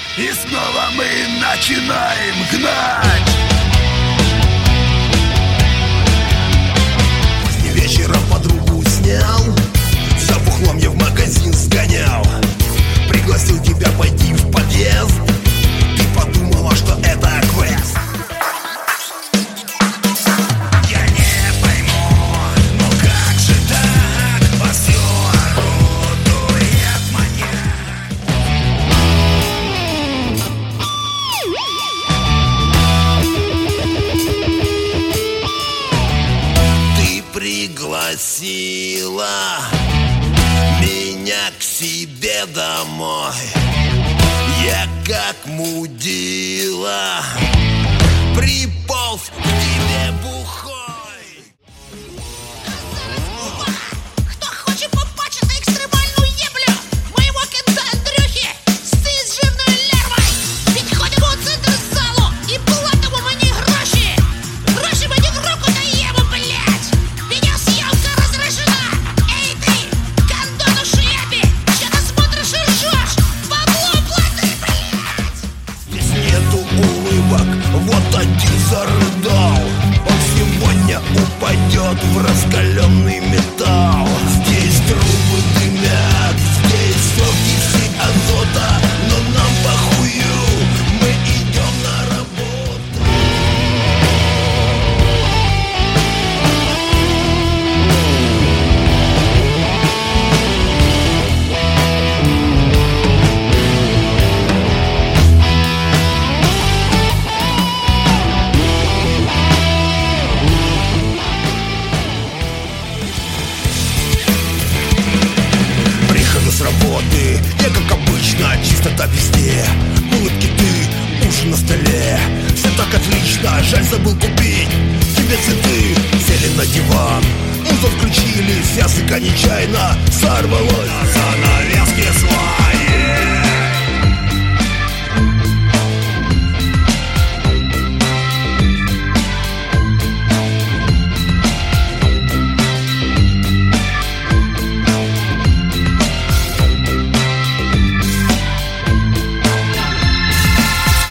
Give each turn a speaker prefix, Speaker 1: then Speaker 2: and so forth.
Speaker 1: И снова мы начинаем гнать.
Speaker 2: Поздним вечером подругу снял, за бухлом я в магазин сгонял. Пригласил тебя пойти в подъезд, ты подумала, что это квест. Я не пойму, ну как же так? Вовсю орудует маньяк. Ты пригласила меня к себе домой. Я как мудила приполз к тебе бухой.
Speaker 3: Кто хочет побачити екстремальну єблю моєго кента Андрюхи з цією жирною лярвою, підходимо у центр залу і платимо мені гроші. Гроші мені в руку даємо, блять. Видеосъемка разрешена. Эй ты, гондон в шляпе, что ты смотришь и ржешь? Бабло плати, блять.
Speaker 2: Здесь нету улыбок, вот один зарыдал. Он сегодня упадет в раскаленный металл. Здесь трубы дымят, здесь окиси азота, но нам похую, мы идем на работу. Прихожу с работы, я как обычно, чистота везде. Улыбки ты, ужин на столе. Все так отлично, жаль забыл купить тебе цветы. Сели на диван, музыку включили, с языка нечаянно сорвалось. На занавеске свадьбы